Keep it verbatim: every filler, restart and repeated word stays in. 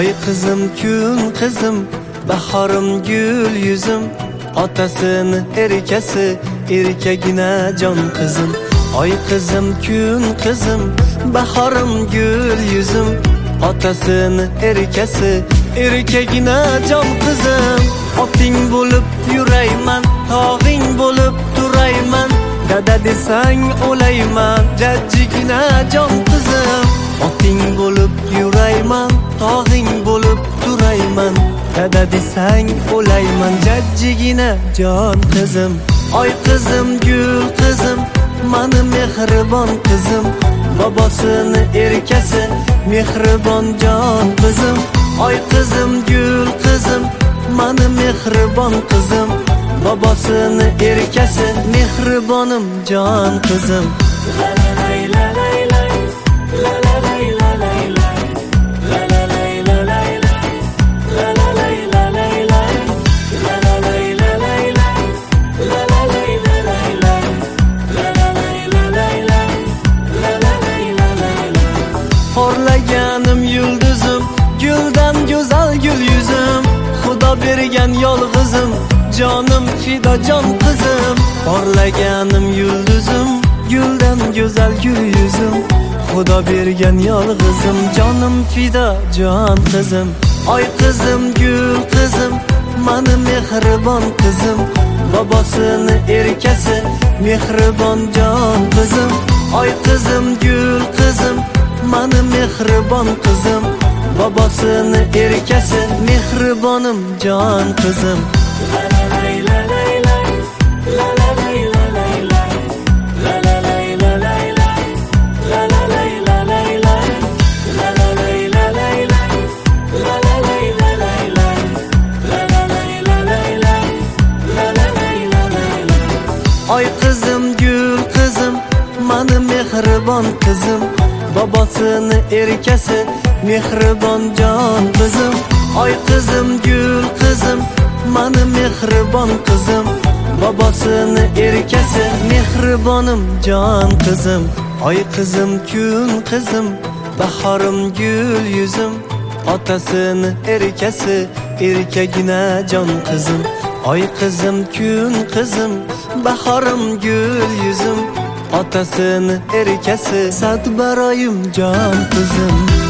Oy qizim kun qizim bahorim gul yuzim otasini erkasi erkagina jon qizim Oy qizim kun qizim bahorim gul yuzim otasini erkasi erkagina jon qizim Oting bo'lib yurayman tog'ing bo'lib turayman dada desang o'layman jajjigina jon qizim Oting bo'lib yurayman tog'ing bo'lib turayman dada desang o'layman jajjigina jon qizim Oy qizim gul qizim mani mehribon qizim bobosini erkasi mehribon jon qizim Oy qizim gul qizim mani mehribon qizim bobosini erkasi mehribonim jon qizim la la la la la la la la la la la la la la Porlaganim yulduzim guldan go'zal gul yuzim Xudo bergan yolg'izim jonim fido jon qizim Porlaganim yulduzim guldan go'zal gul yuzim Xudo bergan yolg'izim jonim fido jon qizim Oy qizim gul qizim mani mehribon qizim bobosini erkasi mehribon jon qizim Oy qizim gul qizim mani mehribon qizim bobosini erkasi mehribonim jon qizim la la la la la la la la la la la la la la la la la la la Oy qizim gul qizim mani mehribon qizim bobosini erkasi mehribon jon qizim Oy qizim gul qizim mani mehribon qizim bobosini erkasi mehribonim jon qizim Oy qizim kun qizim bahorim gul yuzim otasini erkasi erkagina jon qizim Oy qizim kun qizim bahorim gul yuzim otasini erkasi sadbaroyim jon qizim